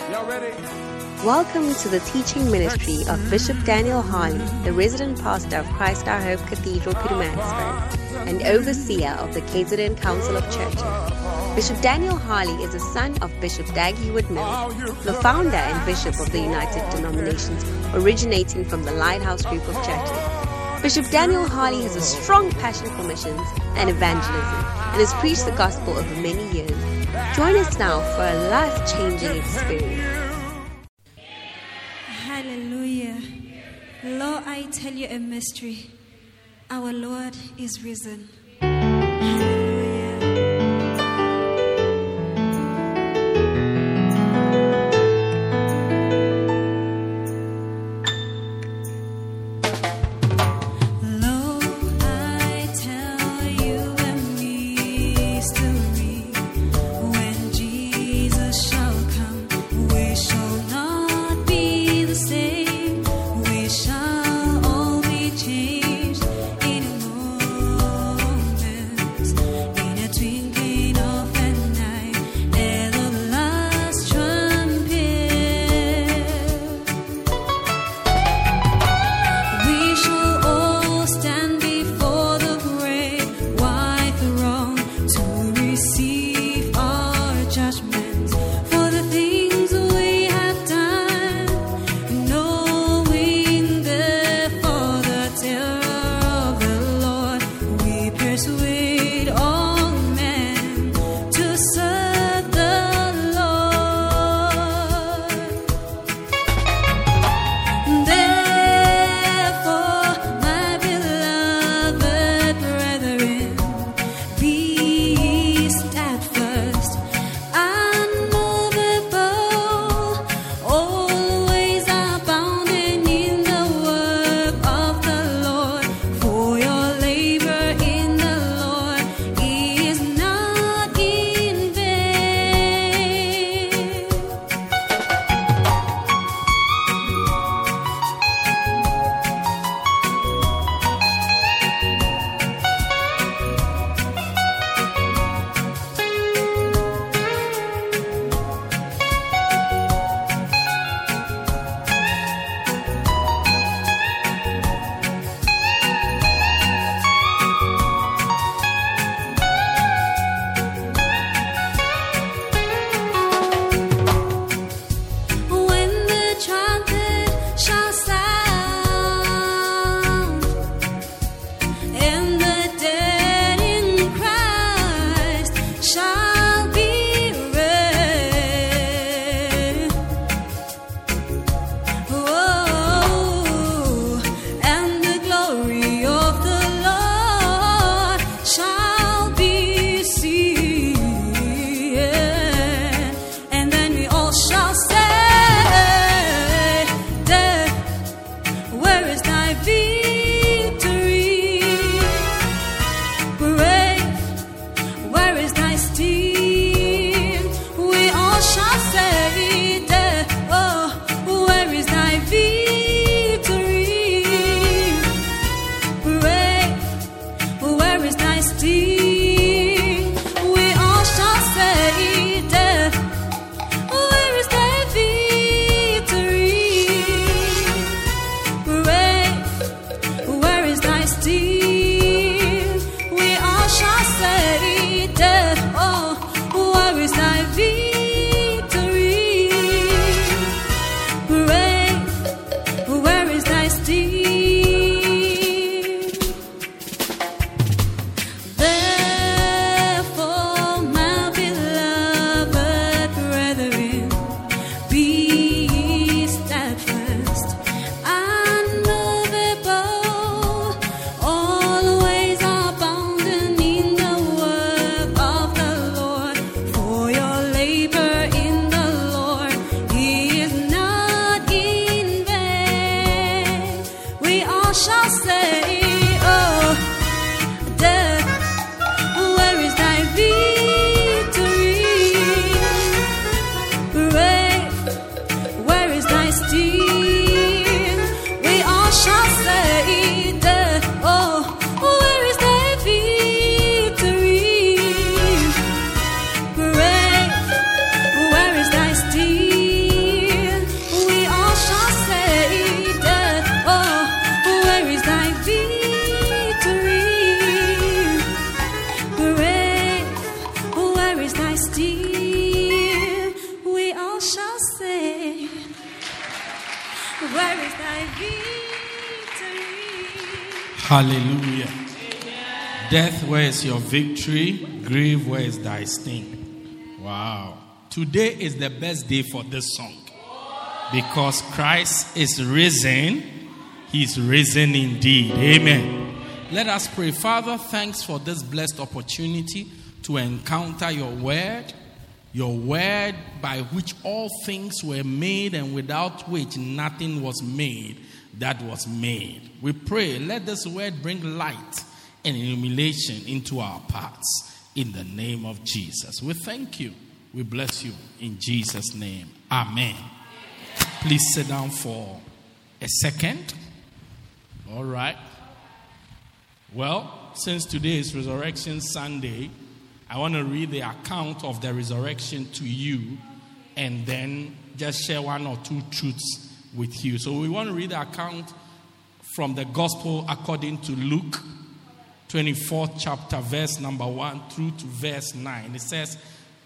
Y'all ready? Welcome to the teaching ministry of Bishop Daniel Harley, the resident pastor of Christ Our Hope Cathedral, Pietermaritzburg, and overseer of the KZN Council of Churches. Bishop Daniel Harley is a son of Bishop Dag Heward-Mills, the founder and bishop of the United Denominations, originating from the Lighthouse Group of Churches. Bishop Daniel Harley has a strong passion for missions and evangelism and has preached the gospel over many years. Join us now for a life-changing experience. Hallelujah. Lord, I tell you a mystery. Our Lord is risen. We shall all be changed anymore. Where is thy victory? Hallelujah. Death, where is your victory? Grave, where is thy sting? Wow. Today is the best day for this song. Because Christ is risen. He's risen indeed. Amen. Let us pray. Father, thanks for this blessed opportunity to encounter your word by which all things were made and without which nothing was made that was made. We pray, let this word bring light and illumination into our paths in the name of Jesus. We thank you. We bless you in Jesus' name. Amen. Please sit down for a second. All right. Well, since today is Resurrection Sunday, I want to read the account of the resurrection to you and then just share one or two truths with you. So we want to read the account from the Gospel according to Luke, 24th chapter, verse number 1 through to verse 9. It says,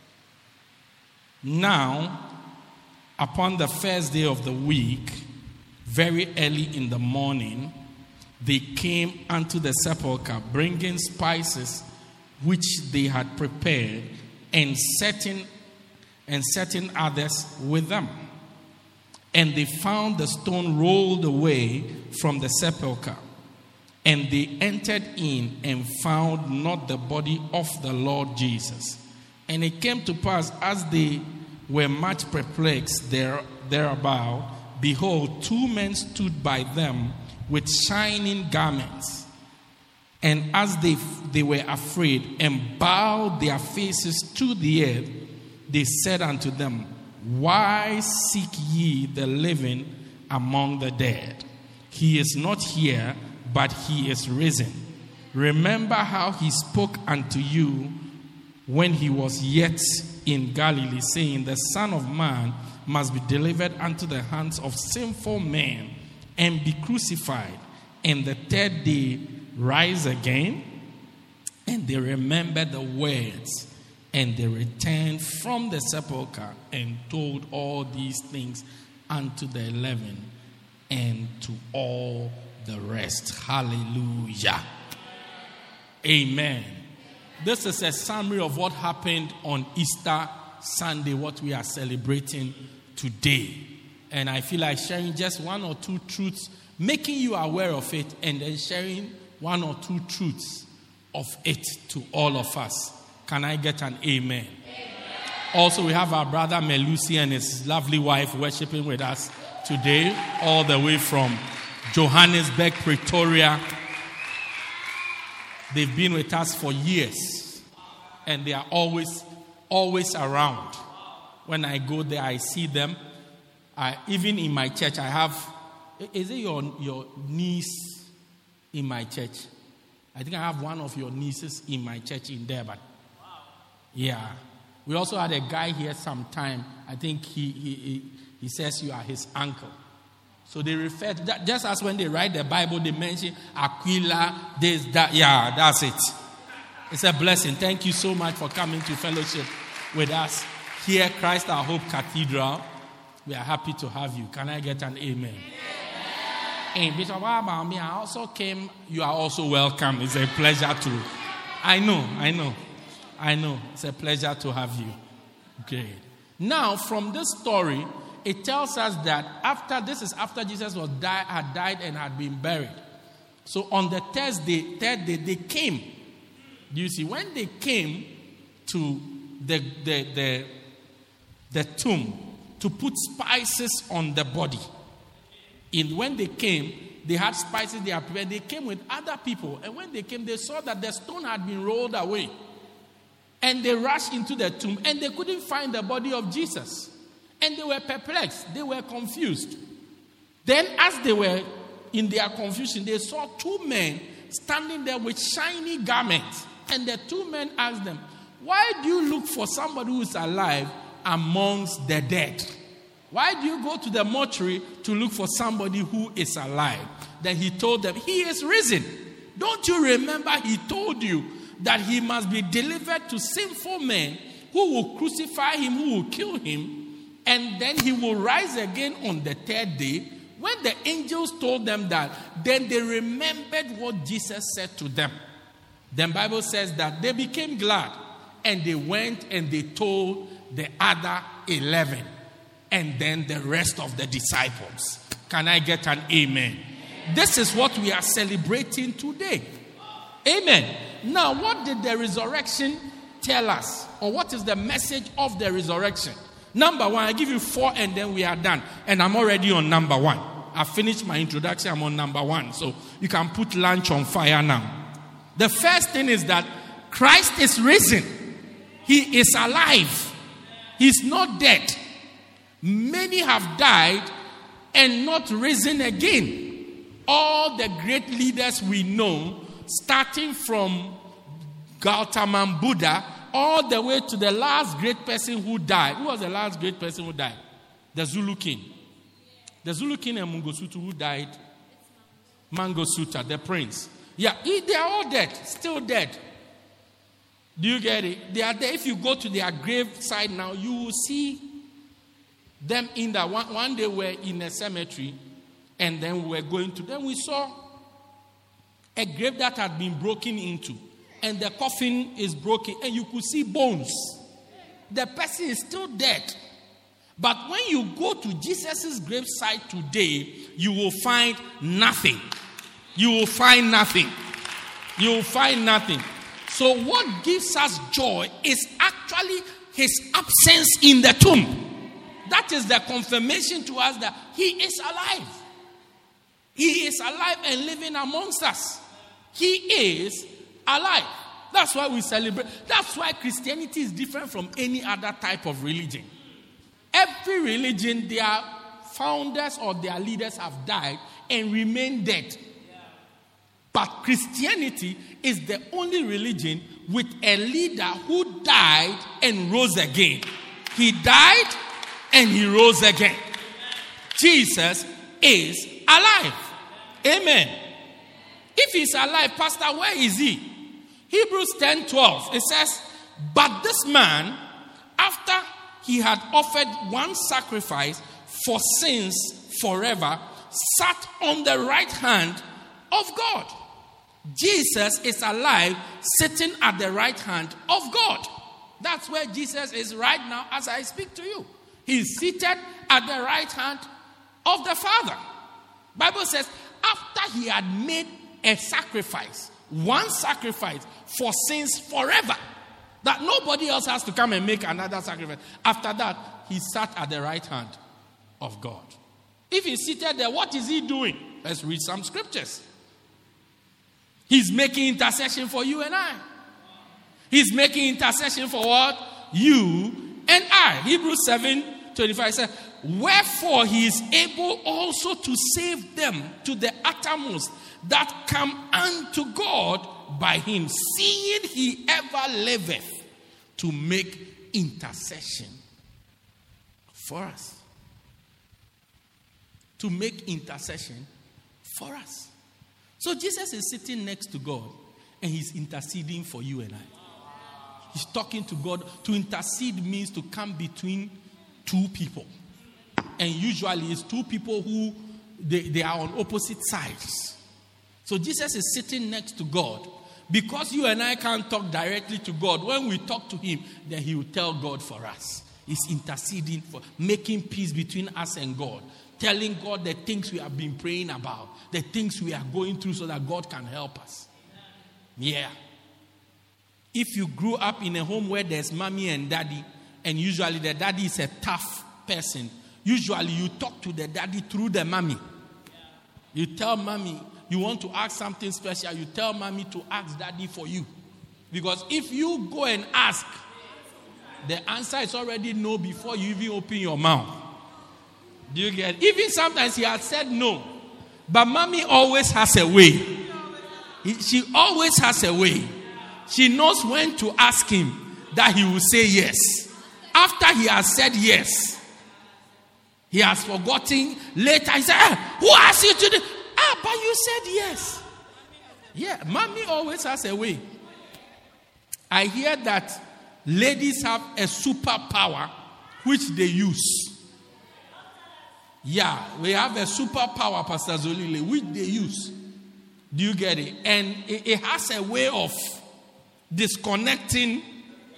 "Now, upon the first day of the week, very early in the morning, they came unto the sepulchre, bringing spices which they had prepared, and certain others with them. And they found the stone rolled away from the sepulchre. And they entered in and found not the body of the Lord Jesus. And it came to pass, as they were much perplexed thereabout, behold, 2 men stood by them with shining garments. And as they were afraid and bowed their faces to the earth, they said unto them, Why seek ye the living among the dead? He is not here, but he is risen. Remember how he spoke unto you when he was yet in Galilee, saying, The Son of Man must be delivered unto the hands of sinful men and be crucified, and the third day rise again. And they remembered the words, and they returned from the sepulchre and told all these things unto the 11 and to all the rest. Hallelujah. Amen. This is a summary of what happened on Easter Sunday, what we are celebrating today. And I feel like sharing just 1 or 2 truths, making you aware of it, and then sharing 1 or 2 truths of it to all of us. Can I get an amen? Amen. Also, we have our brother Melusi and his lovely wife worshiping with us today, all the way from Johannesburg, Pretoria. They've been with us for years, and they are always around. When I go there, I see them. Even in my church, I have. Is it your niece in my church? I think I have one of your nieces in my church in Durban. Yeah. We also had a guy here sometime. I think he says you are his uncle. So they refer to that, just as when they write the Bible, they mention Aquila, this, that. Yeah, that's it. It's a blessing. Thank you so much for coming to fellowship with us here, Christ Our Hope Cathedral. We are happy to have you. Can I get an amen? And Bishop Abami, I also came. You are also welcome. It's a pleasure to. I know. It's a pleasure to have you. Great. Now, from this story, it tells us that after Jesus had died and had been buried. So on the third day, they came. Do you see? When they came to the tomb to put spices on the body. When they came, they had spices they had prepared. They came with other people. And when they came, they saw that the stone had been rolled away. And they rushed into the tomb, and they couldn't find the body of Jesus. And they were perplexed. They were confused. Then, as they were in their confusion, they saw 2 men standing there with shiny garments. And the 2 men asked them, Why do you look for somebody who is alive amongst the dead? Why do you go to the mortuary to look for somebody who is alive? Then he told them, He is risen. Don't you remember he told you that he must be delivered to sinful men who will crucify him, who will kill him, and then he will rise again on the third day? When the angels told them that, then they remembered what Jesus said to them. Then Bible says that they became glad and they went and they told the other 11 and then the rest of the disciples. Can I get an amen? This is what we are celebrating today. Amen. Now, what did the resurrection tell us? Or what is the message of the resurrection? Number one, I give you 4 and then we are done. And I'm already on number 1. I finished my introduction. I'm on number 1. So you can put lunch on fire now. The first thing is that Christ is risen. He is alive. He's not dead. Many have died and not risen again. All the great leaders we know, starting from Gautama Buddha, all the way to the last great person who died. Who was the last great person who died? The Zulu king. The Zulu king and Mangosuthu who died. Mangosuthu, the prince. Yeah, they are all dead, still dead. Do you get it? They are there. If you go to their grave side now, you will see them in that. One day we were in a cemetery, and then we were going to them. We saw a grave that had been broken into, and the coffin is broken, and you could see bones. The person is still dead. But when you go to Jesus' graveside today, you will find nothing. You will find nothing. You will find nothing. So what gives us joy is actually his absence in the tomb. That is the confirmation to us that he is alive. He is alive and living amongst us. He is alive. That's why we celebrate. That's why Christianity is different from any other type of religion. Every religion, their founders or their leaders have died and remain dead. But Christianity is the only religion with a leader who died and rose again. He died and he rose again. Jesus is alive. Amen. If he's alive, Pastor, where is he? Hebrews 10:12. It says, but this man, after he had offered one sacrifice for sins forever, sat on the right hand of God. Jesus is alive, sitting at the right hand of God. That's where Jesus is right now as I speak to you. He's seated at the right hand of the Father. Bible says, after he had made a sacrifice, one sacrifice for sins forever, that nobody else has to come and make another sacrifice. After that, he sat at the right hand of God. If he's seated there, what is he doing? Let's read some scriptures. He's making intercession for you and I. He's making intercession for what? You and I. Hebrews 7:25 says, wherefore he is able also to save them to the uttermost that come unto God by him, seeing he ever liveth to make intercession for us. To make intercession for us. So Jesus is sitting next to God and he's interceding for you and I. He's talking to God. To intercede means to come between two people. And usually it's two people who they are on opposite sides. So Jesus is sitting next to God. Because you and I can't talk directly to God, when we talk to him, then he will tell God for us. He's interceding for making peace between us and God. Telling God the things we have been praying about. The things we are going through so that God can help us. Yeah. If you grew up in a home where there's mommy and daddy, and usually the daddy is a tough person, usually you talk to the daddy through the mommy. You tell mommy, you want to ask something special, you tell mommy to ask daddy for you. Because if you go and ask, the answer is already no before you even open your mouth. Do you get it? Even sometimes he has said no. But mommy always has a way. She always has a way. She knows when to ask him that he will say yes. After he has said yes, he has forgotten. Later he said, who asked you to do? But you said yes. Yeah, mommy always has a way. I hear that ladies have a superpower which they use. Yeah, we have a superpower, Pastor Zolile, which they use. Do you get it? And it has a way of disconnecting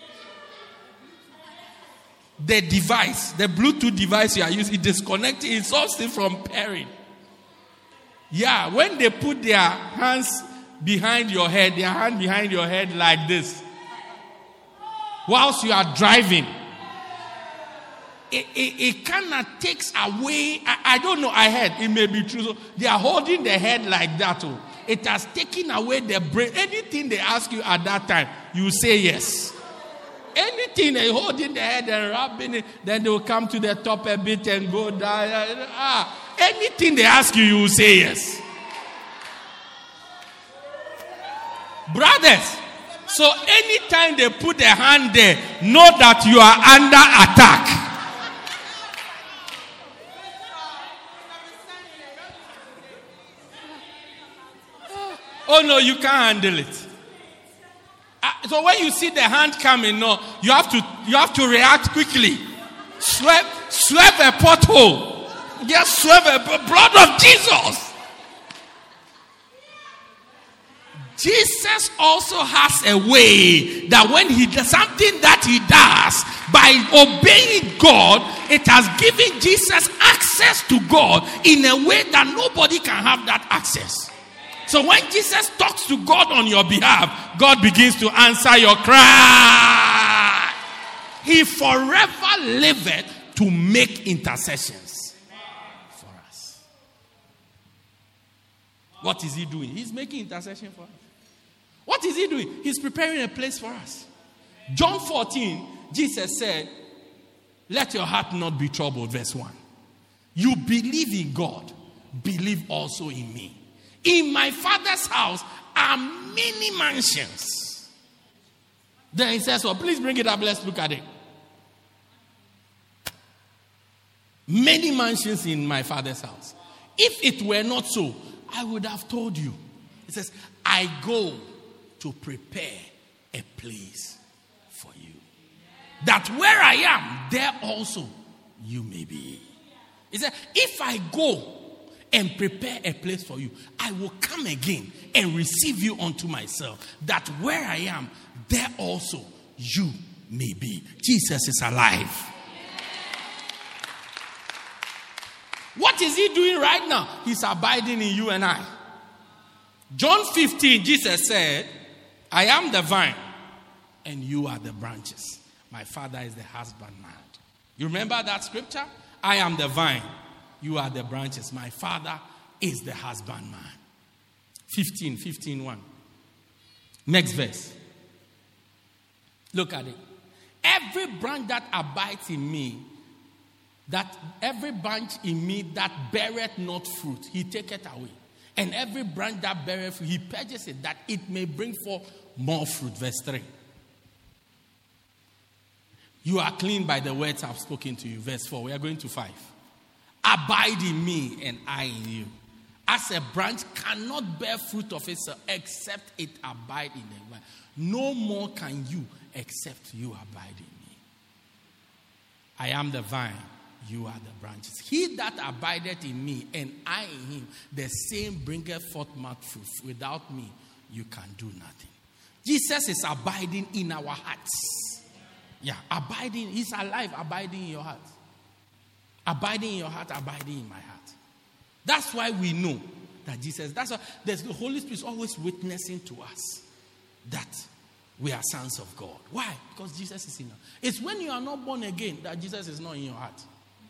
the device, the Bluetooth device you are using. It disconnects, it stops it from pairing. Yeah, when they put their hands behind your head, their hand behind your head like this, whilst you are driving, it kind of takes away. I don't know, I heard, it may be true. So they are holding the head like that. Oh. It has taken away the brain. Anything they ask you at that time, you say yes. Anything they hold in the head and rubbing it, then they will come to the top a bit and go down. Anything they ask you, you will say yes. Brothers, so anytime they put their hand there, know that you are under attack. Oh no, you can't handle it. So when you see the hand coming, no, you have to react quickly. Swerve a pothole. Just swerve a blood of Jesus. Jesus also has a way that when he does something that he does, by obeying God, it has given Jesus access to God in a way that nobody can have that access. So when Jesus talks to God on your behalf, God begins to answer your cry. He forever liveth to make intercessions for us. What is he doing? He's making intercession for us. What is he doing? He's preparing a place for us. John 14, Jesus said, let your heart not be troubled, verse 1. You believe in God, believe also in me. In my Father's house are many mansions. Then he says, well, please bring it up. Let's look at it. Many mansions in my Father's house. If it were not so, I would have told you. It says, I go to prepare a place for you. That where I am, there also you may be. He said, if I go and prepare a place for you, I will come again and receive you unto myself, that where I am, there also you may be. Jesus is alive. What is he doing right now? He's abiding in you and I. John 15, Jesus said, I am the vine and you are the branches. My Father is the husbandman. You remember that scripture? I am the vine. You are the branches. My Father is the husbandman. 15:1. Next verse. Look at it. Every branch that abides in me, that every branch in me that beareth not fruit, he taketh away. And every branch that beareth fruit, he purges it, that it may bring forth more fruit. Verse 3. You are clean by the words I've spoken to you. Verse 4. We are going to 5. Abide in me and I in you. As a branch cannot bear fruit of itself except it abide in the vine, no more can you except you abide in me. I am the vine, you are the branches. He that abideth in me and I in him, the same bringeth forth much fruit. Without me, you can do nothing. Jesus is abiding in our hearts. Yeah, abiding. He's alive, abiding in your heart. Abiding in your heart, abiding in my heart. That's why we know that Jesus, that's why the Holy Spirit is always witnessing to us that we are sons of God. Why? Because Jesus is in us. It's when you are not born again that Jesus is not in your heart.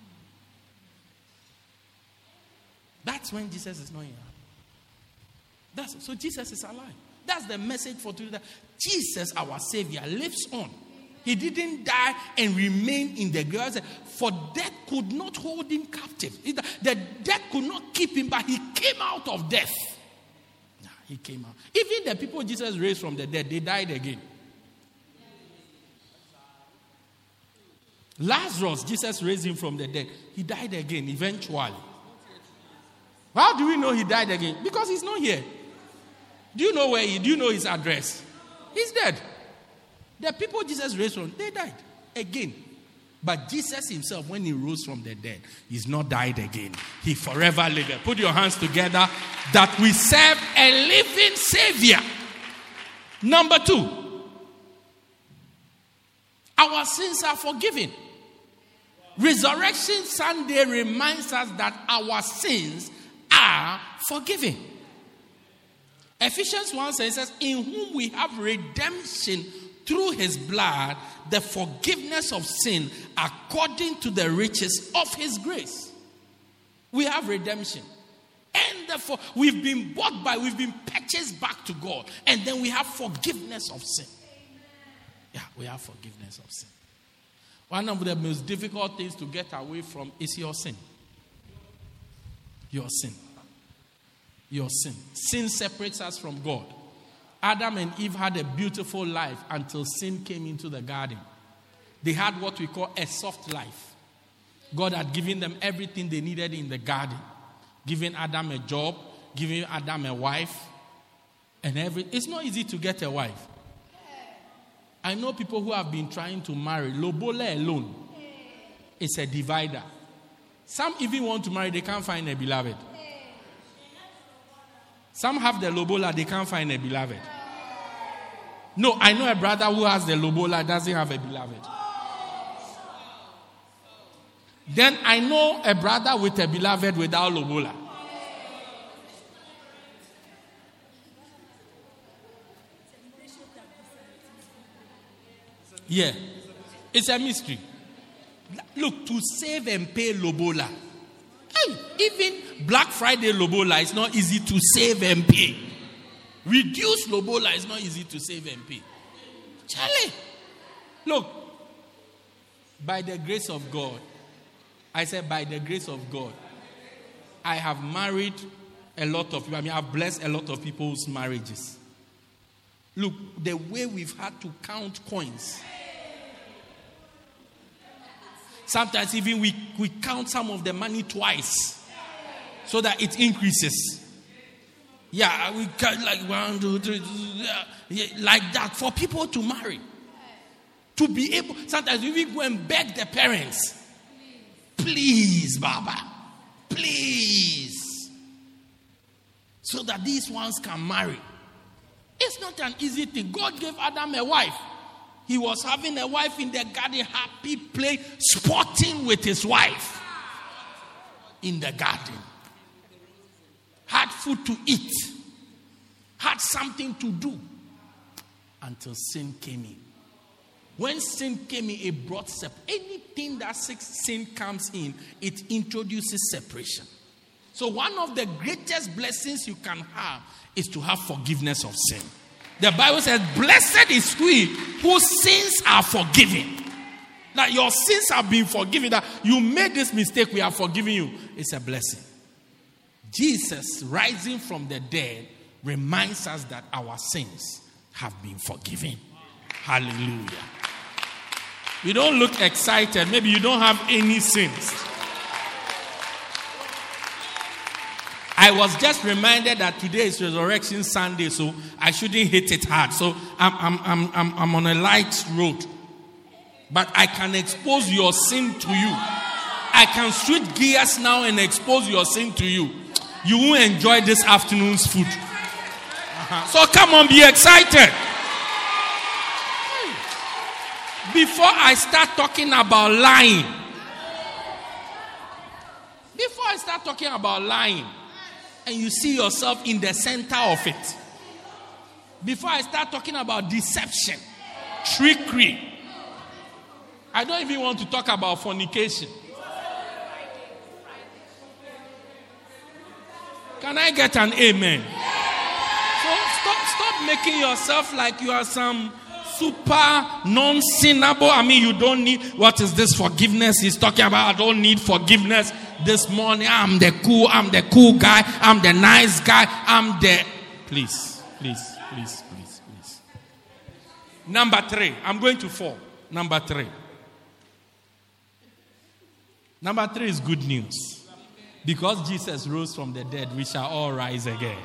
That's when Jesus is not in your heart. So Jesus is alive. That's the message for today. That Jesus, our Savior, lives on. He didn't die and remain in the grave. For death could not hold him captive. The death could not keep him, but he came out of death. He came out. Even the people Jesus raised from the dead, they died again. Lazarus, Jesus raised him from the dead. He died again eventually. How do we know he died again? Because he's not here. Do you know where do you know his address? He's dead. The people Jesus raised from, they died again. But Jesus himself, when he rose from the dead, he's not died again. He forever liveth. Put your hands together that we serve a living Savior. Number 2, our sins are forgiven. Resurrection Sunday reminds us that our sins are forgiven. Ephesians 1 says, in whom we have redemption through his blood, the forgiveness of sin according to the riches of his grace. We have redemption. And therefore, we've been purchased back to God. And then we have forgiveness of sin. Yeah, we have forgiveness of sin. One of the most difficult things to get away from is your sin. Your sin. Your sin. Sin separates us from God. Adam and Eve had a beautiful life until sin came into the garden. They had what we call a soft life. God had given them everything they needed in the garden. Giving Adam a job, giving Adam a wife, and everything. It's not easy to get a wife. I know people who have been trying to marry. Lobola alone is a divider. Some even want to marry, they can't find a beloved. Some have the lobola, they can't find a beloved. No, I know a brother who has the lobola, doesn't have a beloved. Then I know a brother with a beloved without lobola. Yeah, it's a mystery. Look, to save and pay lobola. Hey, even Black Friday lobola is not easy to save and pay. Reduced lobola is not easy to save and pay. Charlie, look, by the grace of God, I said by the grace of God, I have married a lot of people. I've blessed a lot of people's marriages. Look, the way we've had to count coins. Sometimes even we count some of the money twice so that it increases. Yeah, we count like 1, 2, 3, like that for people to marry. To be able, sometimes we even go and beg the parents. Please, Baba. Please. So that these ones can marry. It's not an easy thing. God gave Adam a wife. He was having a wife in the garden, happy, playing, sporting with his wife in the garden. Had food to eat. Had something to do. Until sin came in. When sin came in, it brought separation. Anything that sin comes in, it introduces separation. So one of the greatest blessings you can have is to have forgiveness of sin. The Bible says, blessed is he whose sins are forgiven. That your sins have been forgiven. That you made this mistake, we have forgiven you. It's a blessing. Jesus rising from the dead reminds us that our sins have been forgiven. Hallelujah. You don't look excited. Maybe you don't have any sins. I was just reminded that today is Resurrection Sunday, so I shouldn't hit it hard. So I'm on a light road. But I can expose your sin to you. I can switch gears now and expose your sin to you. You won't enjoy this afternoon's food. So come on, be excited. Before I start talking about lying. And you see yourself in the center of it. Before I start talking about deception, trickery, I don't even want to talk about fornication. Can I get an amen? So stop making yourself like you are some super non-sinnable. I mean, you don't need, what is this forgiveness he's talking about? I don't need forgiveness this morning. I'm the cool guy. I'm the nice guy. Please. Number 3. I'm going to 4. Number 3. Number 3 is good news. Because Jesus rose from the dead, we shall all rise again.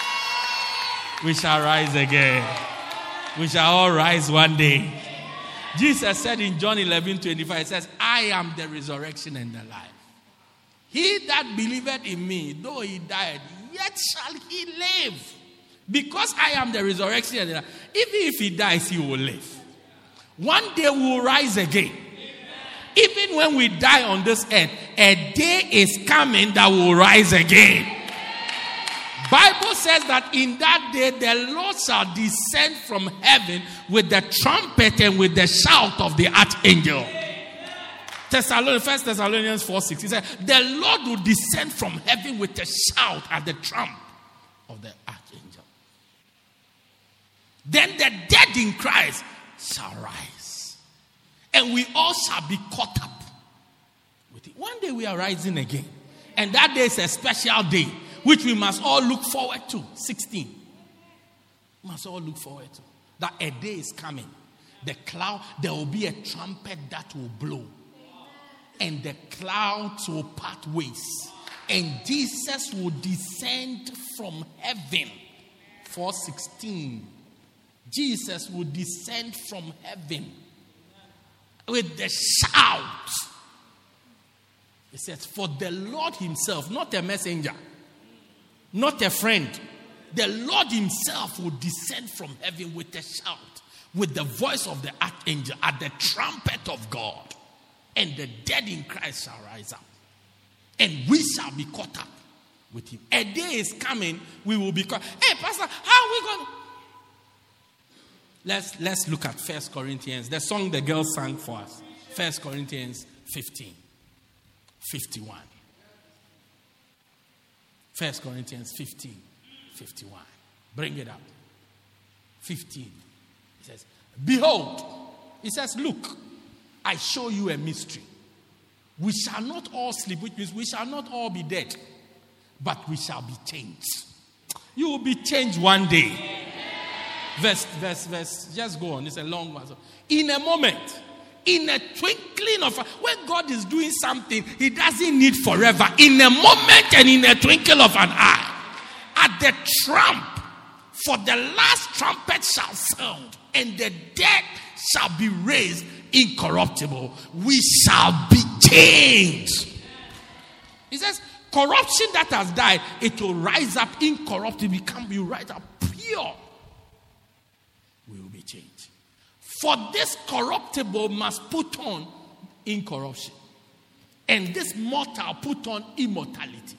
We shall rise again. We shall all rise one day. Jesus said in John 11:25, it says, I am the resurrection and the life. He that believeth in me, though he died, yet shall he live. Because I am the resurrection and the life. Even if he dies, he will live. One day we will rise again. Even when we die on this earth, a day is coming that will rise again. Bible says that in that day the Lord shall descend from heaven with the trumpet and with the shout of the archangel. 1 Thessalonians 4:6. He said, the Lord will descend from heaven with a shout at the trump of the archangel. Then the dead in Christ shall rise, and we all shall be caught up with it. One day we are rising again, and that day is a special day which we must all look forward to. 16. We must all look forward to. That a day is coming. The cloud, there will be a trumpet that will blow. And the clouds will part ways. And Jesus will descend from heaven. 4:16. Jesus will descend from heaven with the shout. It says, for the Lord himself, not a messenger, not a friend. The Lord himself will descend from heaven with a shout, with the voice of the archangel, at the trumpet of God. And the dead in Christ shall rise up. And we shall be caught up with him. A day is coming, we will be caught. Hey, Pastor, how are we going to... Let's look at 1 Corinthians, the song the girls sang for us. 1 Corinthians 15, 51. 1 Corinthians 15, 51. Bring it up. 15. It says, behold, it says, look, I show you a mystery. We shall not all sleep, which means we shall not all be dead, but we shall be changed. You will be changed one day. Verse, just go on. It's a long one. So, in a moment, in a twinkling of when God is doing something, he doesn't need forever. In a moment and in a twinkle of an eye, at the trump, for the last trumpet shall sound, and the dead shall be raised incorruptible. We shall be changed. He says, corruption that has died, it will rise up incorruptible, be rise up pure. We will be changed. For this corruptible must put on incorruption, and this mortal put on immortality.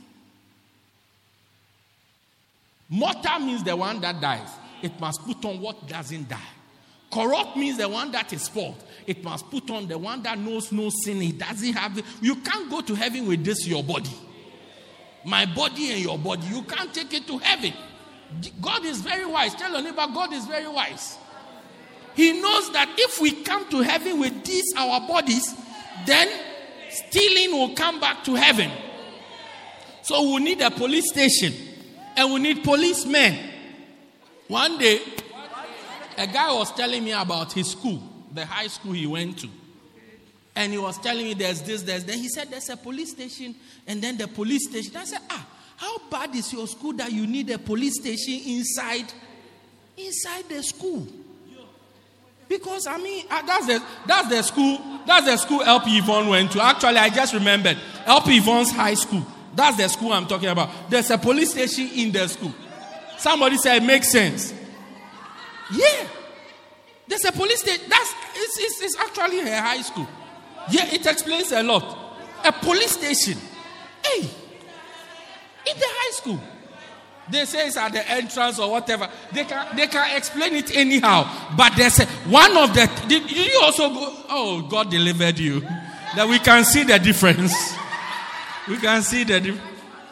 Mortal means the one that dies. It must put on what doesn't die. Corrupt means the one that is spoiled. It must put on the one that knows no sin. He doesn't have it. You can't go to heaven with this, your body. My body and your body. You can't take it to heaven. God is very wise. Tell your neighbor, God is very wise. He knows that if we come to heaven with these, our bodies, then stealing will come back to heaven. So we need a police station. And we need policemen. One day, a guy was telling me about his school, the high school he went to. And he was telling me there's this, there's that. He said there's a police station and then the police station. I said, how bad is your school that you need a police station inside the school? Because that's the school LP Yvonne went to. Actually, I just remembered LP Yvonne's high school. That's the school I'm talking about. There's a police station in the school. Somebody said it makes sense. Yeah. There's a police station. It's actually a high school. Yeah, it explains a lot. A police station. Hey. In the high school. They say it's at the entrance or whatever. They can explain it anyhow. But there's one of the... Did you also go... Oh, God delivered you. That we can see the difference. We can see the difference.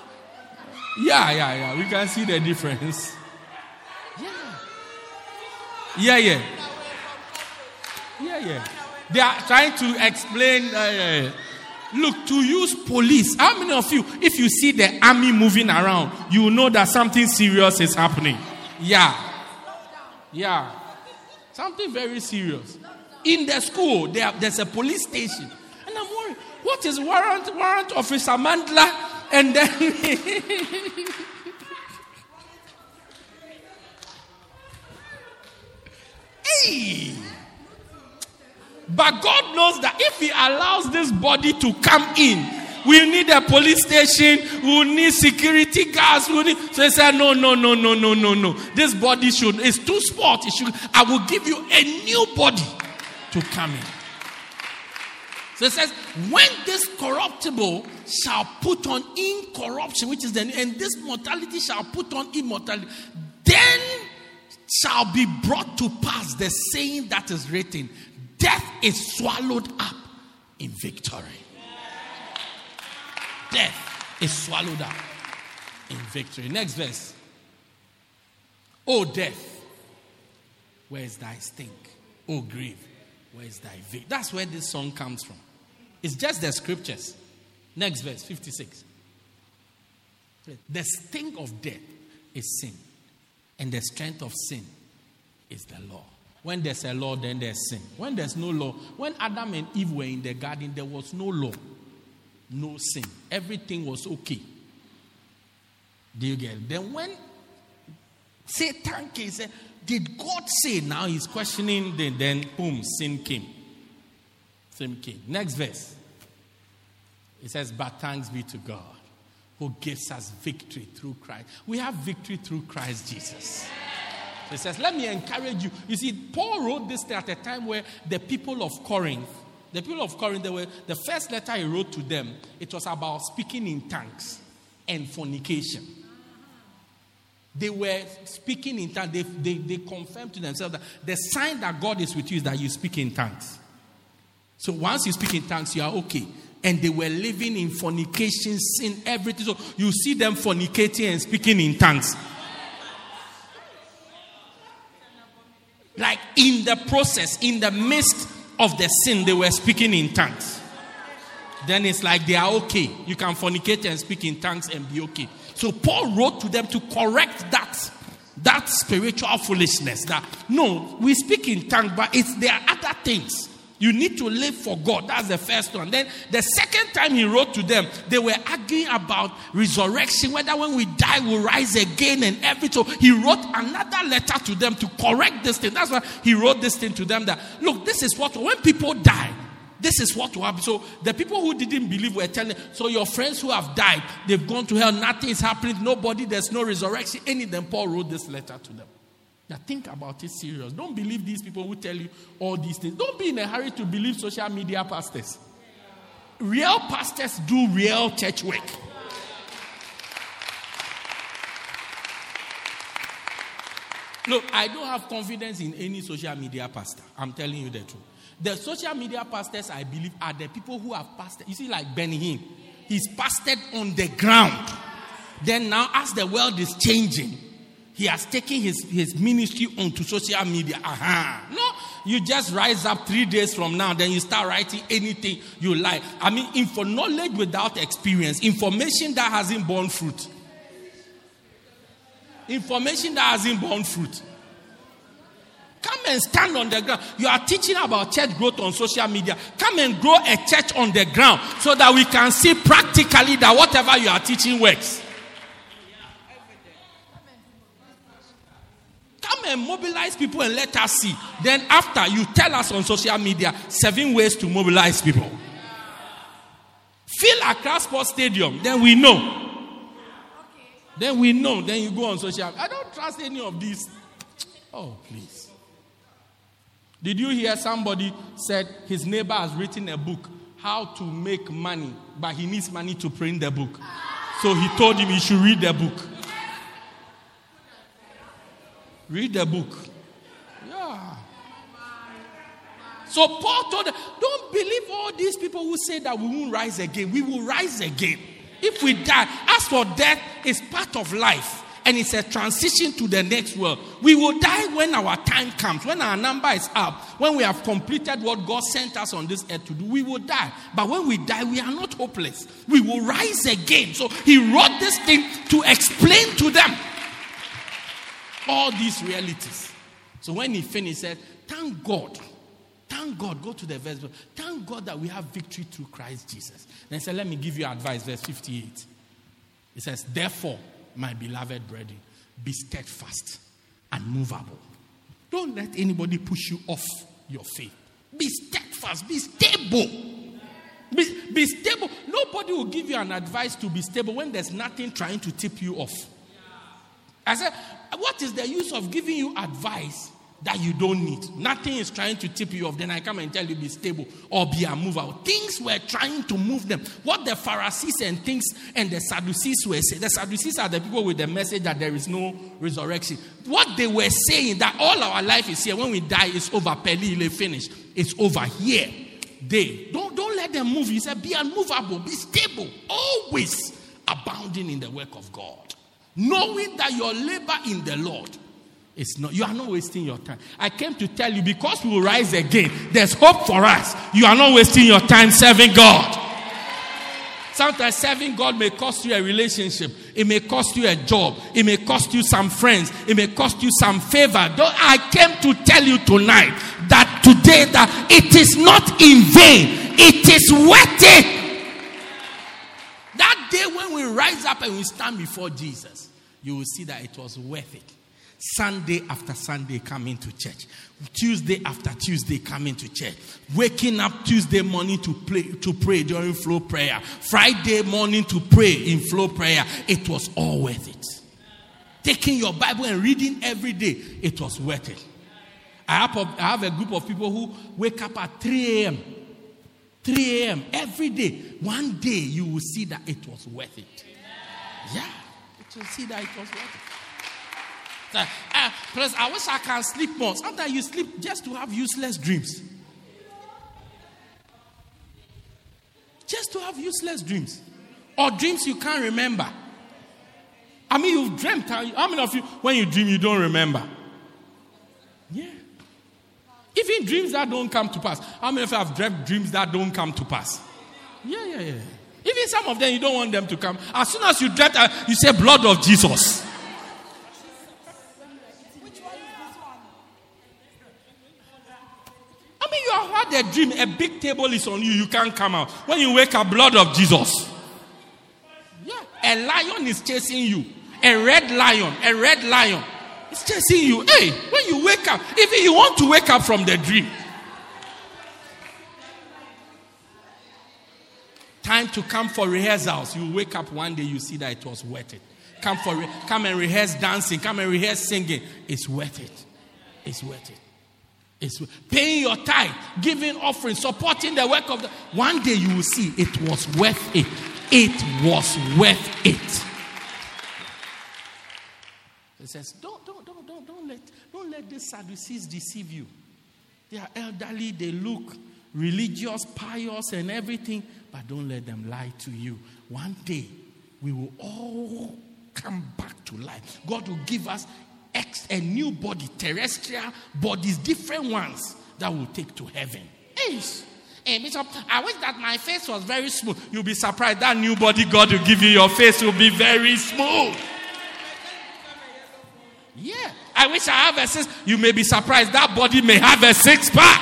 Yeah. We can see the difference. Yeah. They are trying to explain... Look, to use police. How many of you, if you see the army moving around, you know that something serious is happening? Yeah. Something very serious. In the school, there's a police station. And I'm worried. What is warrant officer Mandla? And then... Hey! But God knows that if he allows this body to come in, we need a police station, we need security guards. So he said, no. This body it's too small. I will give you a new body to come in. So it says, when this corruptible shall put on incorruption, which is and this mortality shall put on immortality, then shall be brought to pass the saying that is written, death is swallowed up in victory. Death is swallowed up in victory. Next verse. O death, where is thy stink? O grave, where is thy victory? That's where this song comes from. It's just the scriptures. Next verse, 56. The sting of death is sin, and the strength of sin is the law. When there's a law, then there's sin. When there's no law, when Adam and Eve were in the garden, there was no law, no sin. Everything was okay. Do you get it? Then when Satan came, he said, did God say? Now he's questioning, then boom, sin came. Sin came. Next verse. It says, but thanks be to God who gives us victory through Christ. We have victory through Christ Jesus. So it says, let me encourage you. You see, Paul wrote this at a time where the people of Corinth, the first letter he wrote to them, it was about speaking in tongues and fornication. They were speaking in tongues. They confirmed to themselves that the sign that God is with you is that you speak in tongues. So once you speak in tongues, you are okay. And they were living in fornication, sin, everything. So you see them fornicating and speaking in tongues. Like in the process, in the midst of the sin, they were speaking in tongues. Then it's like they are okay. You can fornicate and speak in tongues and be okay. So Paul wrote to them to correct that spiritual foolishness. That no, we speak in tongues, but there are other things. You need to live for God. That's the first one. Then the second time he wrote to them, they were arguing about resurrection, whether when we die we'll rise again and everything. So he wrote another letter to them to correct this thing. That's why he wrote this thing to them that, look, this is what, when people die, this is what will happen. So the people who didn't believe were telling, so your friends who have died, they've gone to hell, nothing is happening, nobody, there's no resurrection. Any of them, Paul wrote this letter to them. Now think about it serious. Don't believe these people who tell you all these things. Don't be in a hurry to believe social media pastors. Real pastors do real church work. Look, I don't have confidence in any social media pastor. I'm telling you the truth. The social media pastors, I believe, are the people who have pastored. You see, like Benny Hinn, he's pastored on the ground. Then now, as the world is changing, he has taken his ministry onto social media. No, you just rise up 3 days from now, then you start writing anything you like. I mean, for knowledge without experience, information that hasn't borne fruit. Information that hasn't borne fruit. Come and stand on the ground. You are teaching about church growth on social media. Come and grow a church on the ground so that we can see practically that whatever you are teaching works. Come and mobilize people and let us see. Then after, you tell us on social media 7 ways to mobilize people. Fill Accra Sports Stadium. Then we know. Then we know. Then you go on social media. I don't trust any of these. Oh, please. Did you hear somebody said his neighbor has written a book, how to make money, but he needs money to print the book. So he told him he should read the book. Read the book. Yeah. So Paul told them, don't believe all these people who say that we won't rise again. We will rise again. If we die, as for death, it's part of life. And it's a transition to the next world. We will die when our time comes, when our number is up, when we have completed what God sent us on this earth to do. We will die. But when we die, we are not hopeless. We will rise again. So he wrote this thing to explain to them all these realities. So when he finished, he said, thank God. Thank God. Go to the verse. Thank God that we have victory through Christ Jesus. Then he said, let me give you advice. Verse 58. It says, therefore, my beloved brethren, be steadfast and movable. Don't let anybody push you off your faith. Be steadfast fast. Be stable. Be stable. Nobody will give you an advice to be stable when there's nothing trying to tip you off. I said, what is the use of giving you advice that you don't need? Nothing is trying to tip you off. Then I come and tell you be stable or be unmovable. Things were trying to move them. What the Pharisees and things and the Sadducees were saying. The Sadducees are the people with the message that there is no resurrection. What they were saying, that all our life is here. When we die, it's over. Pelile finished. It's over here. Don't let them move. He said, be unmovable, be stable, always abounding in the work of God. Knowing that your labor in the Lord is not, you are not wasting your time. I came to tell you, because we will rise again, there's hope for us. You are not wasting your time serving God. Sometimes serving God may cost you a relationship. It may cost you a job. It may cost you some friends. It may cost you some favor. I came to tell you tonight that today that it is not in vain. It is worth it. That day when we rise up and we stand before Jesus, you will see that it was worth it. Sunday after Sunday coming to church. Tuesday after Tuesday coming to church. Waking up Tuesday morning to pray during flow prayer. Friday morning to pray in flow prayer. It was all worth it. Taking your Bible and reading every day. It was worth it. I have a group of people who wake up at 3 a.m. 3 a.m. every day. One day you will see that it was worth it. Yeah. You will see that it was worth it. Plus, I wish I can sleep more. Sometimes you sleep just to have useless dreams. Just to have useless dreams. Or dreams you can't remember. I mean, you've dreamt. How many of you, when you dream, you don't remember? Yeah. Even dreams that don't come to pass. How many of you have dreamt dreams that don't come to pass? Yeah. Even some of them, you don't want them to come. As soon as you dreamt, you say, blood of Jesus. You have had a dream, a big table is on you, you can't come out. When you wake up, blood of Jesus. Yeah, a lion is chasing you. A red lion is chasing you. Hey, when you wake up, even you want to wake up from the dream. Time to come for rehearsals. You wake up one day, you see that it was worth it. Come and rehearse dancing, come and rehearse singing. It's worth it. It's worth it. It's paying your tithe, giving offering, supporting the work of the. One day you will see it was worth it. It was worth it. It says, don't let these Sadducees deceive you. They are elderly, they look religious, pious, and everything, but don't let them lie to you. One day we will all come back to life. God will give us a new body, terrestrial bodies, different ones that will take to heaven. Hey, Bishop, I wish that my face was very smooth. You'll be surprised that new body God will give you, your face will be very smooth. Yeah, I wish I have a six. You may be surprised that body may have a six-pack.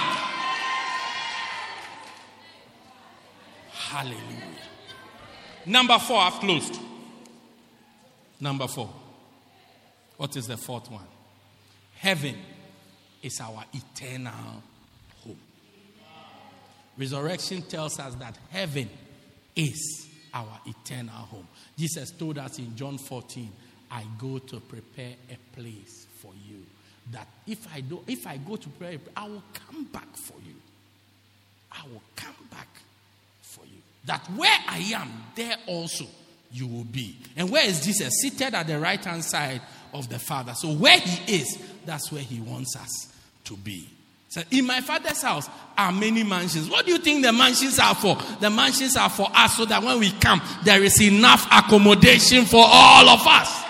Hallelujah. Number 4, I've closed. Number 4. What is the fourth one? Heaven is our eternal home. Resurrection tells us that heaven is our eternal home. Jesus told us in John 14, I go to prepare a place for you. That if I go to prepare, I will come back for you. I will come back for you. That where I am, there also you will be. And where is Jesus? Seated at the right hand side of the Father. So where he is, that's where he wants us to be. So in my Father's house are many mansions. What do you think the mansions are for? The mansions are for us so that when we come, there is enough accommodation for all of us.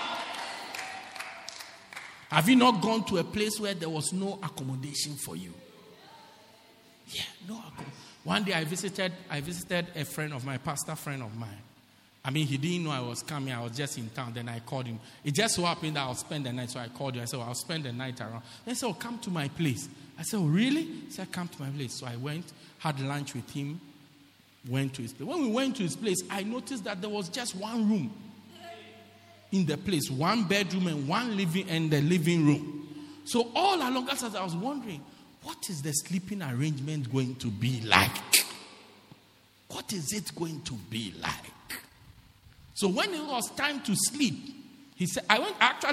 Have you not gone to a place where there was no accommodation for you? Yeah, no accommodation. One day I visited a friend of mine, pastor friend of mine. I mean, he didn't know I was coming. I was just in town. Then I called him. It just so happened that I'll spend the night. So I called you. I said, I'll spend the night around. He said, come to my place. I said, really? He said, come to my place. So I went, had lunch with him, went to his place. When we went to his place, I noticed that there was just one room in the place. One bedroom and the living room. So all along, as I was wondering, what is the sleeping arrangement going to be like? What is it going to be like? So when it was time to sleep, he said, I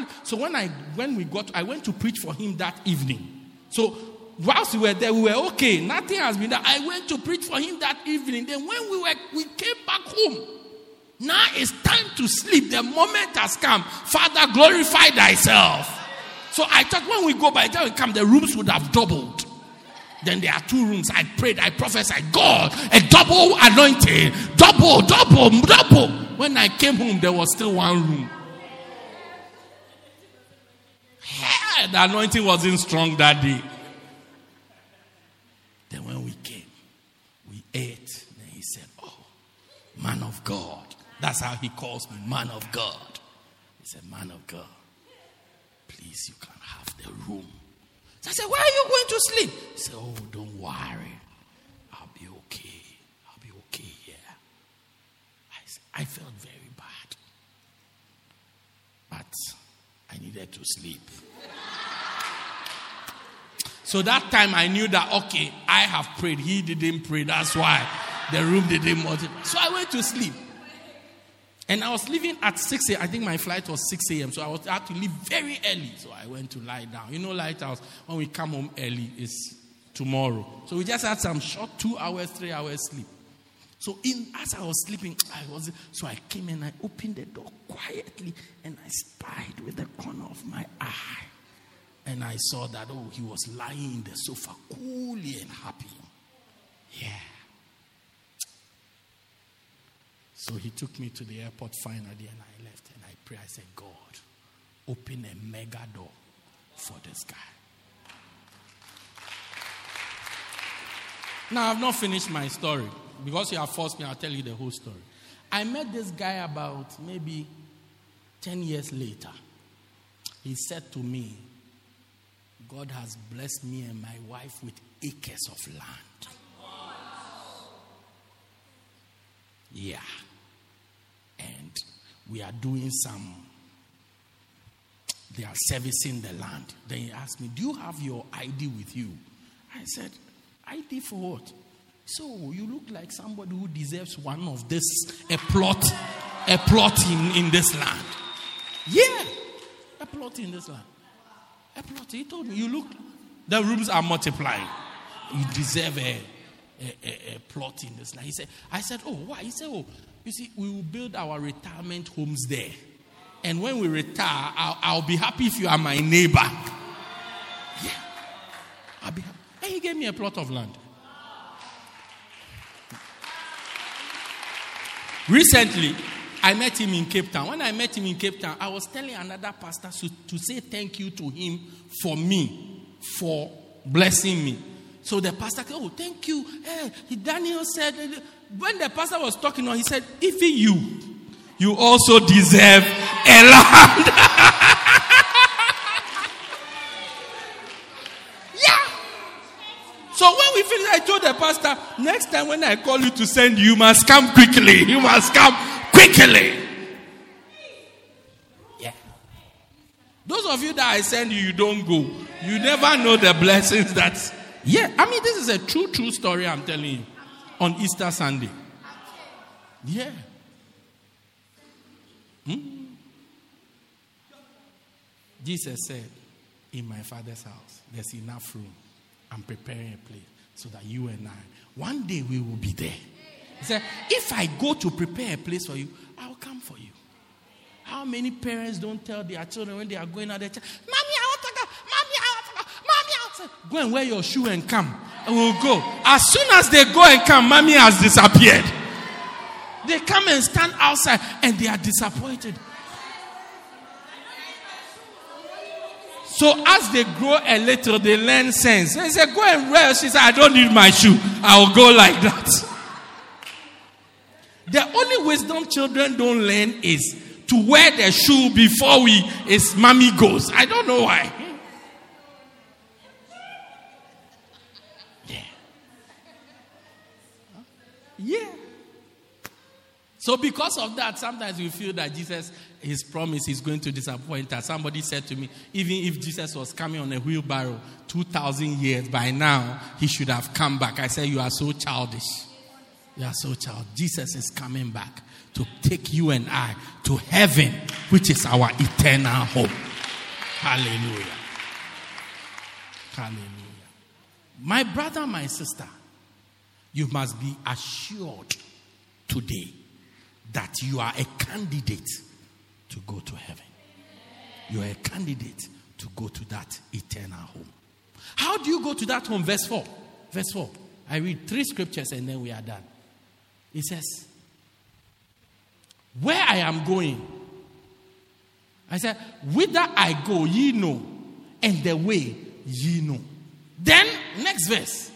went to preach for him that evening. So whilst we were there, we were okay. Nothing has been done. I went to preach for him that evening. Then when we came back home, now it's time to sleep. The moment has come. Father, glorify thyself. So I thought when we go, by the time we come, the rooms would have doubled. Then there are 2 rooms. I prayed, I prophesied, God, a double anointing. Double. When I came home, there was still 1 room. The anointing wasn't strong that day. Then when we came, we ate. Then he said, oh, man of God. That's how he calls me, man of God. He said, man of God, please, you can have the room. So I said, where are you going to sleep? He said, oh, don't worry. I'll be okay here. I felt very bad. But I needed to sleep. So that time I knew that, okay, I have prayed. He didn't pray. That's why the room didn't multiply. So I went to sleep. And I was leaving at 6 a.m. I think my flight was 6 a.m. So I had to leave very early. So I went to lie down. You know, Lighthouse, when we come home early, it's tomorrow. So we just had some short 2 hours, 3 hours sleep. So as I was sleeping, I came and I opened the door quietly and I spied with the corner of my eye. And I saw that, he was lying in the sofa, coolly and happy. Yeah. So he took me to the airport finally and I left and I prayed. I said, God, open a mega door for this guy. Now, I've not finished my story. Because you have forced me, I'll tell you the whole story. I met this guy about maybe 10 years later. He said to me, God has blessed me and my wife with acres of land. Yeah. And we are doing they are servicing the land. Then he asked me, do you have your ID with you? I said, ID for what? So you look like somebody who deserves one of this, a plot in this land. Yeah, a plot in this land. A plot. He told me, the rooms are multiplying. You deserve a plot in this land. I said, oh, why? He said, you see, we will build our retirement homes there. And when we retire, I'll be happy if you are my neighbor. Yeah, I'll be happy. And he gave me a plot of land. Recently, I met him in Cape Town. When I met him in Cape Town, I was telling another pastor to say thank you to him for blessing me. So the pastor said, oh, thank you. Hey, Daniel said, when the pastor was talking, he said, even you also deserve a land. Yeah. So when we finished, I told the pastor, next time when I call you to send you must come quickly. You must come quickly. Yeah. Those of you that I send you don't go. You never know the blessings that... Yeah, I mean, this is a true story I'm telling you. On Easter Sunday. Yeah. Jesus said, in my Father's house, there's enough room. I'm preparing a place so that you and I, one day we will be there. He said, if I go to prepare a place for you, I'll come for you. How many parents don't tell their children when they are going out there, Mommy, I want to go. Mommy, I want to go. Mommy, I want to go. Go and wear your shoe and come. And we'll go. As soon as they go and come, Mommy has disappeared. They come and stand outside and they are disappointed. So as they grow a little, they learn sense. They say, go and wear. She said, I don't need my shoe. I will go like that. The only wisdom children don't learn is to wear the shoe before mommy goes. I don't know why. Yeah. Yeah. So because of that, sometimes we feel that Jesus, his promise is going to disappoint us. Somebody said to me, even if Jesus was coming on a wheelbarrow 2,000 years, by now, he should have come back. I said, you are so childish. You are so childish. Jesus is coming back to take you and I to heaven, which is our eternal home. Hallelujah. Hallelujah. My brother, my sister, you must be assured today that you are a candidate to go to heaven. You are a candidate to go to that eternal home. How do you go to that home? Verse 4. Verse 4. I read 3 scriptures and then we are done. It says, where I am going, I said, whither I go, ye know, and the way ye know. Then, next verse.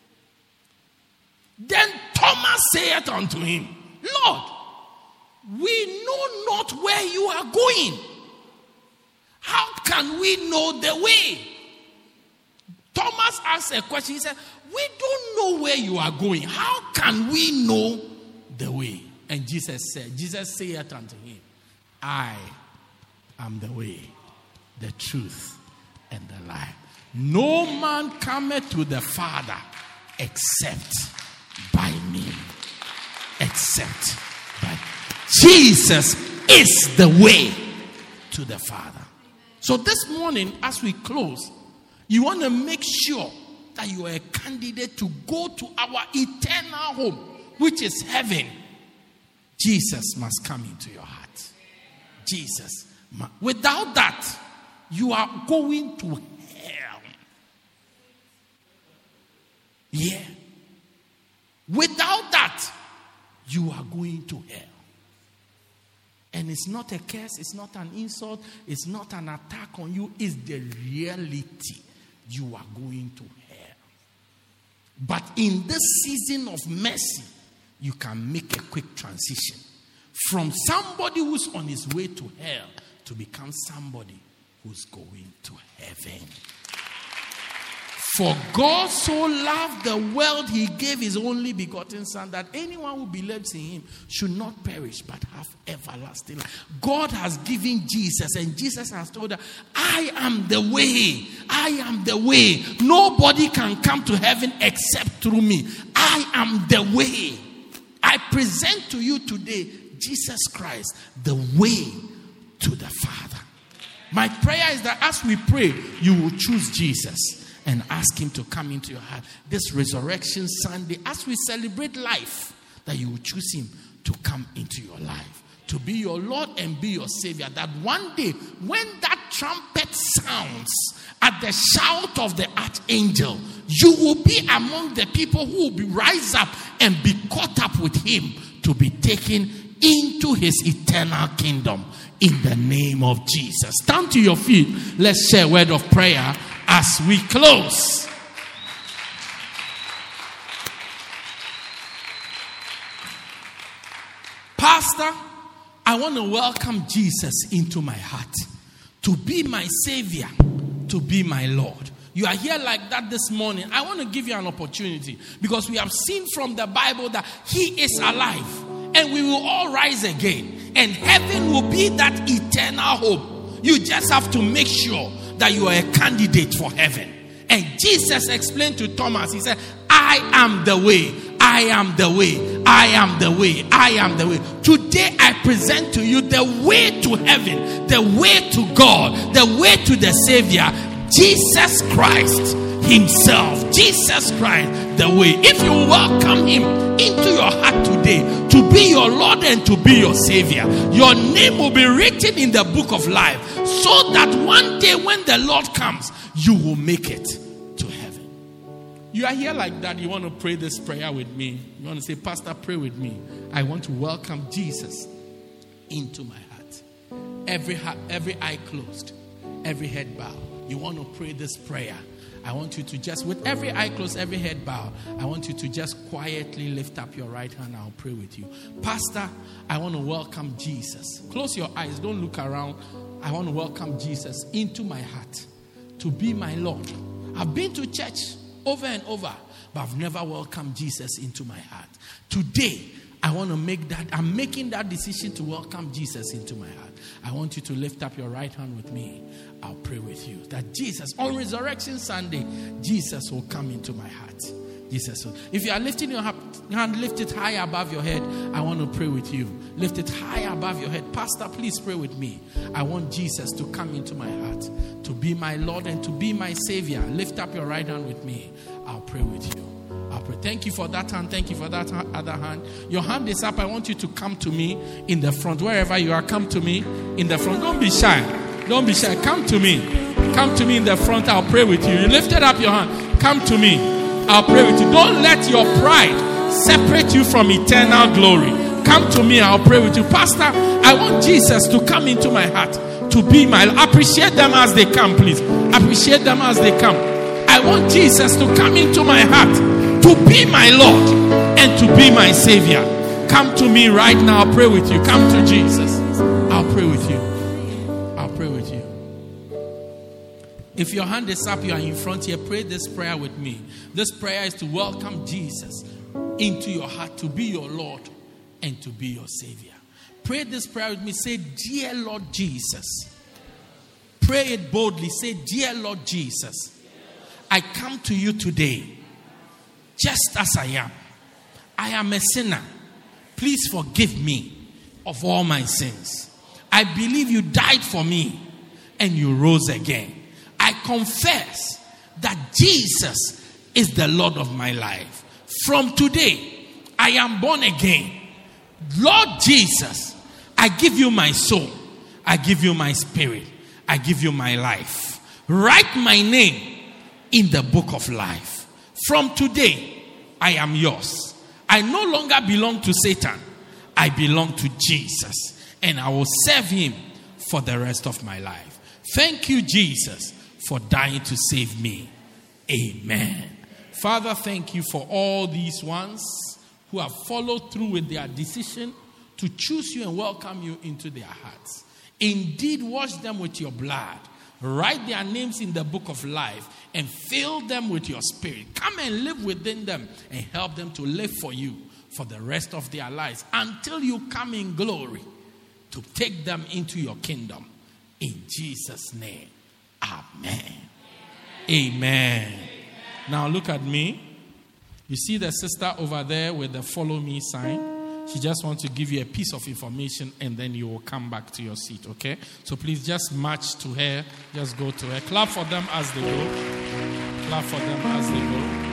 Then Thomas saith unto him, Lord, we know not where you are going. How can we know the way? Thomas asked a question. He said, we don't know where you are going. How can we know the way? And Jesus saith unto him, I am the way, the truth, and the life. No man cometh to the Father except by me. Except by me. Jesus is the way to the Father. So this morning, as we close, you want to make sure that you are a candidate to go to our eternal home, which is heaven. Jesus must come into your heart. Jesus. Without that, you are going to hell. Yeah. Without that, you are going to hell. And it's not a curse, it's not an insult, it's not an attack on you, it's the reality. You are going to hell. But in this season of mercy, you can make a quick transition from somebody who's on his way to hell to become somebody who's going to heaven. For God so loved the world, he gave his only begotten Son, that anyone who believes in him should not perish but have everlasting life. God has given Jesus, and Jesus has told us, I am the way. I am the way. Nobody can come to heaven except through me. I am the way. I present to you today Jesus Christ, the way to the Father. My prayer is that as we pray, you will choose Jesus and ask him to come into your heart. This Resurrection Sunday, as we celebrate life, that you will choose him to come into your life, to be your Lord and be your Savior. That one day, when that trumpet sounds at the shout of the archangel, you will be among the people who will rise up and be caught up with him to be taken into his eternal kingdom. In the name of Jesus. Stand to your feet. Let's share a word of prayer as we close. Pastor, I want to welcome Jesus into my heart, to be my Savior, to be my Lord. You are here like that this morning. I want to give you an opportunity, because we have seen from the Bible that he is alive and we will all rise again. And heaven will be that eternal home. You just have to make sure that you are a candidate for heaven. And Jesus explained to Thomas, he said, I am the way, I am the way, I am the way, I am the way. Today I present to you the way to heaven, the way to God, the way to the Savior, Jesus Christ himself. Jesus Christ, the way. If you welcome him into your heart today to be your Lord and to be your Savior, your name will be written in the book of life, so that one day when the Lord comes, you will make it to heaven. You are here like that. You want to pray this prayer with me. You want to say, Pastor, pray with me. I want to welcome Jesus into my heart. Every eye closed, every head bowed. You want to pray this prayer. I want you to just, with every eye closed, every head bowed, I want you to just quietly lift up your right hand. I'll pray with you. Pastor, I want to welcome Jesus. Close your eyes. Don't look around. I want to welcome Jesus into my heart to be my Lord. I've been to church over and over, but I've never welcomed Jesus into my heart. Today, I'm making that decision to welcome Jesus into my heart. I want you to lift up your right hand with me. I'll pray with you that Jesus, on Resurrection Sunday, Jesus will come into my heart. Jesus will. If you are lifting your hand, lift it high above your head. I want to pray with you. Lift it high above your head. Pastor, please pray with me. I want Jesus to come into my heart, to be my Lord and to be my Savior. Lift up your right hand with me. I'll pray with you. I'll pray. Thank you for that hand. Thank you for that other hand. Your hand is up. I want you to come to me in the front. Wherever you are, come to me in the front. Don't be shy. Don't be shy. Come to me. Come to me in the front. I'll pray with you. You lifted up your hand. Come to me. I'll pray with you. Don't let your pride separate you from eternal glory. Come to me. I'll pray with you. Pastor, I want Jesus to come into my heart, to be my... Appreciate them as they come, please. Appreciate them as they come. I want Jesus to come into my heart, to be my Lord and to be my Savior. Come to me right now. I'll pray with you. Come to Jesus. I'll pray with you. I'll pray with you. If your hand is up, you are in front here, pray this prayer with me. This prayer is to welcome Jesus into your heart, to be your Lord and to be your Savior. Pray this prayer with me. Say, dear Lord Jesus. Pray it boldly. Say, dear Lord Jesus, I come to you today just as I am. I am a sinner. Please forgive me of all my sins. I believe you died for me and you rose again. I confess that Jesus is the Lord of my life. From today, I am born again. Lord Jesus, I give you my soul. I give you my spirit. I give you my life. Write my name in the book of life. From today, I am yours. I no longer belong to Satan. I belong to Jesus. And I will serve him for the rest of my life. Thank you, Jesus, for dying to save me. Amen. Father, thank you for all these ones who have followed through with their decision to choose you and welcome you into their hearts. Indeed, wash them with your blood. Write their names in the book of life and fill them with your spirit. Come and live within them and help them to live for you for the rest of their lives until you come in glory to take them into your kingdom. In Jesus' name, amen. Amen. Now look at me. You see the sister over there with the follow me sign? She just wants to give you a piece of information and then you will come back to your seat, okay? So please just march to her. Just go to her. Clap for them as they go. Clap for them as they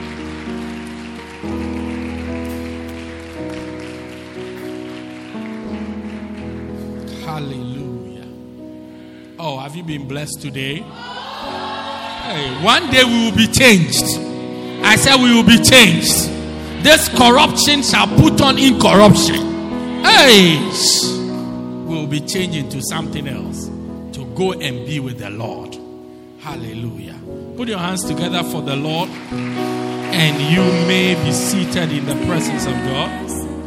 go. Hallelujah. Oh, have you been blessed today? Hey, one day we will be changed. I said we will be changed. This corruption shall put on incorruption. Hey, we will be changing to something else, to go and be with the Lord. Hallelujah. Put your hands together for the Lord, and you may be seated in the presence of God.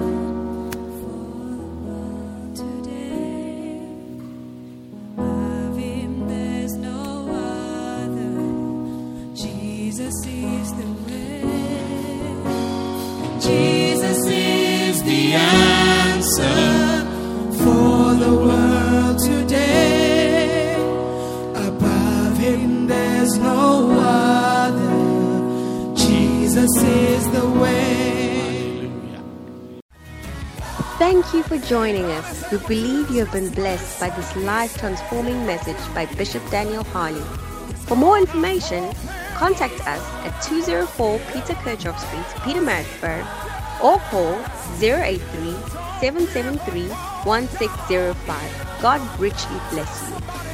Thank you for joining us. We believe you have been blessed by this life-transforming message by Bishop Daniel Harley. For more information, contact us at 204 Peter Kirchhoff Street, Pietermaritzburg, or call 083-773-1605. God richly bless you.